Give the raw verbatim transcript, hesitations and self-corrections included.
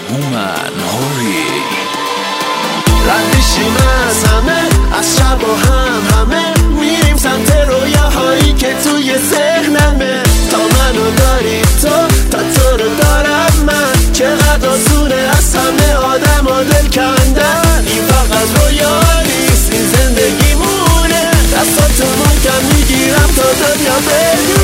هومن هوری ردیشیم از همه، از شب و هم همه میریم سمت رویاهایی که توی ذهنمه. تا منو داری تو، تا تو رو دارم من، چقدر آسونه از همه آدم و دل کندن. این فقط رویا نیست، این زندگی مونه، دستاتو محکم میگیرم تا دنیا بگیرم.